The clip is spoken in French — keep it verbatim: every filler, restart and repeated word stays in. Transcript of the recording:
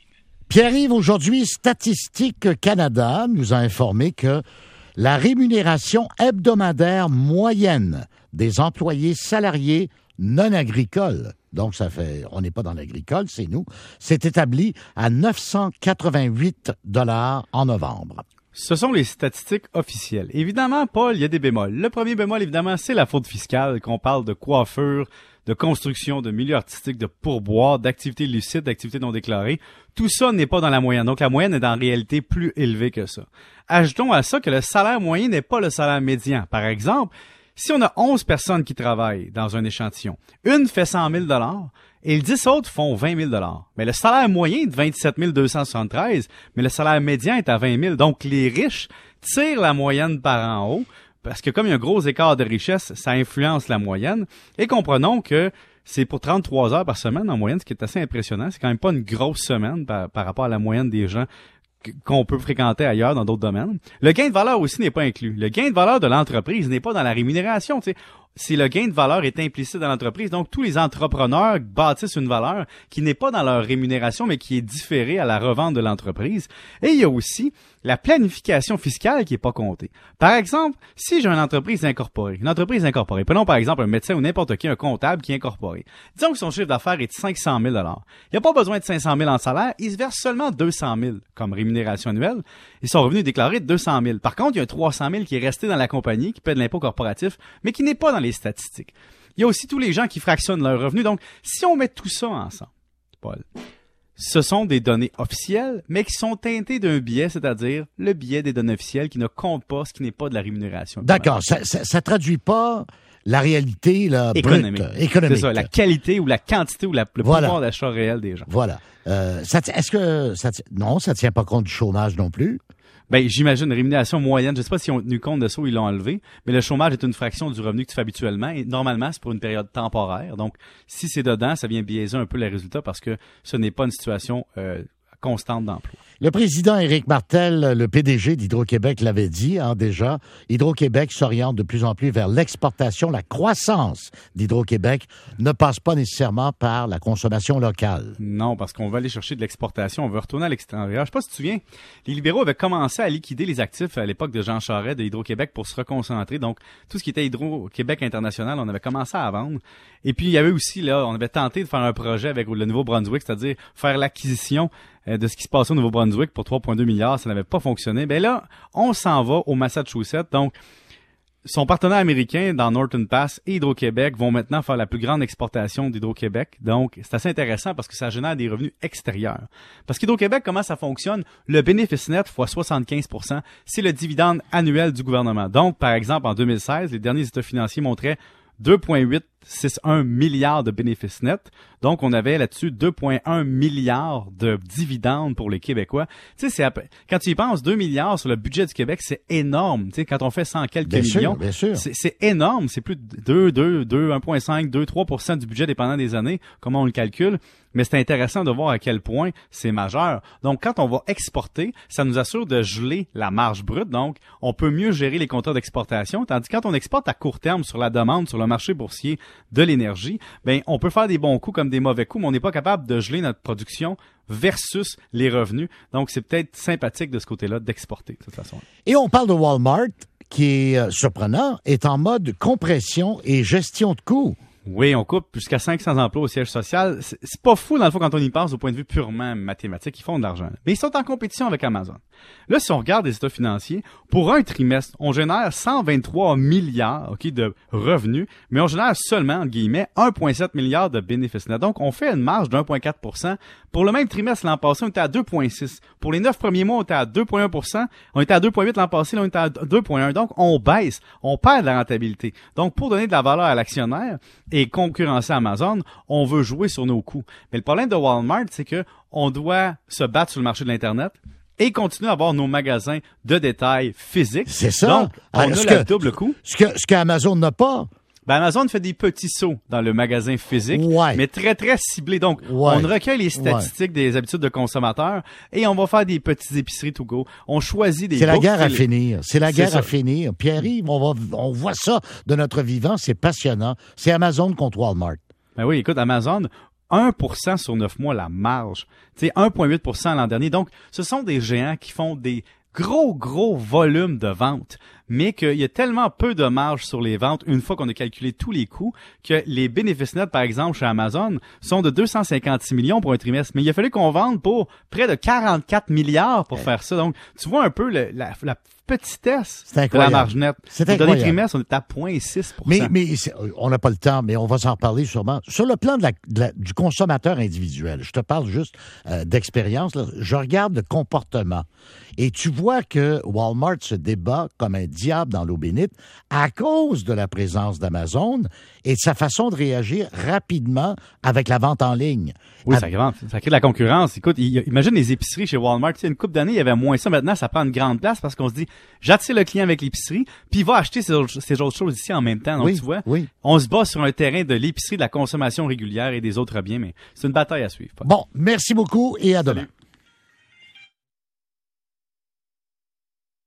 Pierre-Yves, aujourd'hui, Statistique Canada nous a informé que la rémunération hebdomadaire moyenne des employés salariés non agricoles, donc ça fait, on n'est pas dans l'agricole, c'est nous, s'est établie à neuf cent quatre-vingt-huit dollars en novembre. Ce sont les statistiques officielles. Évidemment, Paul, il y a des bémols. Le premier bémol, évidemment, c'est la fraude fiscale, qu'on parle de coiffure, de construction, de milieu artistique, de pourboire, d'activités illicites, d'activités non déclarées. Tout ça n'est pas dans la moyenne. Donc, la moyenne est en réalité plus élevée que ça. Ajoutons à ça que le salaire moyen n'est pas le salaire médian. Par exemple, si on a onze personnes qui travaillent dans un échantillon, une fait cent mille dollars et les dix autres font vingt mille dollars. Mais le salaire moyen est de vingt-sept mille deux cent soixante-treize, mais le salaire médian est à vingt mille. Donc, les riches tirent la moyenne par en haut. Parce que comme il y a un gros écart de richesse, ça influence la moyenne. Et comprenons que c'est pour trente-trois heures par semaine en moyenne, ce qui est assez impressionnant. C'est quand même pas une grosse semaine par, par rapport à la moyenne des gens qu'on peut fréquenter ailleurs dans d'autres domaines. Le gain de valeur aussi n'est pas inclus. Le gain de valeur de l'entreprise n'est pas dans la rémunération, tu sais. Si le gain de valeur est implicite dans l'entreprise, donc tous les entrepreneurs bâtissent une valeur qui n'est pas dans leur rémunération, mais qui est différée à la revente de l'entreprise. Et il y a aussi la planification fiscale qui est pas comptée. Par exemple, si j'ai une entreprise incorporée, une entreprise incorporée, prenons par exemple un médecin ou n'importe qui, un comptable qui est incorporé. Disons que son chiffre d'affaires est de cinq cent mille dollars. Il n'a pas besoin de cinq cent mille en salaire, il se verse seulement deux cent mille comme rémunération annuelle et son revenu est déclaré de deux cent mille. Par contre, il y a un trois cent mille qui est resté dans la compagnie, qui paie de l'impôt corporatif, mais qui n'est pas dans les statistiques. Il y a aussi tous les gens qui fractionnent leurs revenus. Donc, si on met tout ça ensemble, Paul, ce sont des données officielles, mais qui sont teintées d'un biais, c'est-à-dire le biais des données officielles qui ne comptent pas ce qui n'est pas de la rémunération. D'accord. Ça, ça, ça traduit pas la réalité là, économique. brute, économique. C'est ça, la qualité ou la quantité ou la, le voilà. pouvoir d'achat réel des gens. Voilà. Euh, ça, est-ce que ça, non, ça tient pas compte du chômage non plus? Ben, j'imagine une rémunération moyenne. Je sais pas s'ils ont tenu compte de ça ou ils l'ont enlevé, mais le chômage est une fraction du revenu que tu fais habituellement et normalement, c'est pour une période temporaire. Donc, si c'est dedans, ça vient biaiser un peu les résultats parce que ce n'est pas une situation euh, constante d'emploi. Le président Éric Martel, le P D G d'Hydro-Québec, l'avait dit hein, déjà. Hydro-Québec s'oriente de plus en plus vers l'exportation. La croissance d'Hydro-Québec ne passe pas nécessairement par la consommation locale. Non, parce qu'on va aller chercher de l'exportation. On veut retourner à l'extérieur. Je sais pas si tu te souviens, les libéraux avaient commencé à liquider les actifs à l'époque de Jean Charest de Hydro-Québec pour se reconcentrer. Donc, tout ce qui était Hydro-Québec international, on avait commencé à vendre. Et puis, il y avait aussi, là, on avait tenté de faire un projet avec le Nouveau-Brunswick, c'est-à-dire faire l'acquisition de ce qui se passait au Nouveau-Brunswick pour trois virgule deux milliards, ça n'avait pas fonctionné. Ben là, on s'en va au Massachusetts. Donc, son partenaire américain dans Norton Pass et Hydro-Québec vont maintenant faire la plus grande exportation d'Hydro-Québec. Donc, c'est assez intéressant parce que ça génère des revenus extérieurs. Parce qu'Hydro-Québec, comment ça fonctionne? Le bénéfice net fois soixante-quinze pour cent, c'est le dividende annuel du gouvernement. Donc, par exemple, en deux mille seize, les derniers états financiers montraient deux virgule huit six un milliards de bénéfices nets. Donc, on avait là-dessus deux virgule un milliards de dividendes pour les Québécois. Tu sais, c'est à... quand tu y penses, deux milliards sur le budget du Québec, c'est énorme. Tu sais, quand on fait cent quelques bien millions, sûr, bien sûr. C'est, c'est énorme. C'est plus de deux, deux, deux, un virgule cinq, deux, trois pour cent du budget dépendant des années, comment on le calcule. Mais c'est intéressant de voir à quel point c'est majeur. Donc, quand on va exporter, ça nous assure de geler la marge brute. Donc, on peut mieux gérer les contrats d'exportation. Tandis que quand on exporte à court terme sur la demande, sur le marché boursier de l'énergie, ben, on peut faire des bons coups comme des mauvais coups, mais on n'est pas capable de geler notre production versus les revenus. Donc, c'est peut-être sympathique de ce côté-là d'exporter, de toute façon. Et on parle de Walmart, qui est euh, surprenant, est en mode compression et gestion de coûts. Oui, on coupe jusqu'à cinq cents emplois au siège social. C'est, c'est pas fou, dans le fond, quand on y pense au point de vue purement mathématique. Ils font de l'argent. Mais ils sont en compétition avec Amazon. Là, si on regarde les états financiers, pour un trimestre, on génère cent vingt-trois milliards ok, de revenus, mais on génère seulement, entre guillemets, un virgule sept milliard de bénéfices nets. Donc, on fait une marge de un virgule quatre pour cent. Pour le même trimestre l'an passé, on était à deux virgule six. Pour les neuf premiers mois, on était à deux virgule un pour cent. On était à deux virgule huit l'an passé, là, on était à deux virgule un. Donc, on baisse. On perd de la rentabilité. Donc, pour donner de la valeur à l'actionnaire et concurrencer Amazon, on veut jouer sur nos coûts. Mais le problème de Walmart, c'est que on doit se battre sur le marché de l'Internet et continuer à avoir nos magasins de détail physiques. C'est ça. Donc, on Alors, a ce le que- double coût. Ce que, ce qu'Amazon n'a pas. Ben, Amazon fait des petits sauts dans le magasin physique, Ouais. mais très, très ciblés. Donc, Ouais. on recueille les statistiques des habitudes de consommateurs et on va faire des petites épiceries to go. On choisit des C'est la books guerre à fil- finir. C'est la C'est guerre ça. à finir. Pierre-Yves, on, va, on voit ça de notre vivant. C'est passionnant. C'est Amazon contre Walmart. Ben oui, écoute, Amazon, un pour cent sur neuf mois la marge. Tu sais, un virgule huit pour cent l'an dernier. Donc, ce sont des géants qui font des gros, gros volumes de ventes, mais qu'il y a tellement peu de marge sur les ventes une fois qu'on a calculé tous les coûts que les bénéfices nets, par exemple, chez Amazon, sont de deux cent cinquante-six millions pour un trimestre. Mais il a fallu qu'on vende pour près de quarante-quatre milliards pour faire ça. Donc, tu vois un peu le, la, la petitesse de la marge nette. C'est le incroyable. dernier trimestre, on est à zéro virgule six pour cent. Mais, mais on n'a pas le temps, mais on va s'en reparler sûrement. Sur le plan de la, de la, du consommateur individuel, je te parle juste euh, d'expérience, là. Je regarde le comportement et tu vois que Walmart se débat comme un diable dans l'eau bénite à cause de la présence d'Amazon et de sa façon de réagir rapidement avec la vente en ligne. Oui, à... ça, ça crée de la concurrence. Écoute, imagine les épiceries chez Walmart. Tu sais, une couple d'années, il y avait moins ça. Maintenant, ça prend une grande place parce qu'on se dit, j'attire le client avec l'épicerie, puis il va acheter ces autres, ces autres choses ici en même temps. Donc, oui, tu vois, oui. on se bat sur un terrain de l'épicerie, de la consommation régulière et des autres biens, mais c'est une bataille à suivre. Bon, merci beaucoup et à demain. Salut.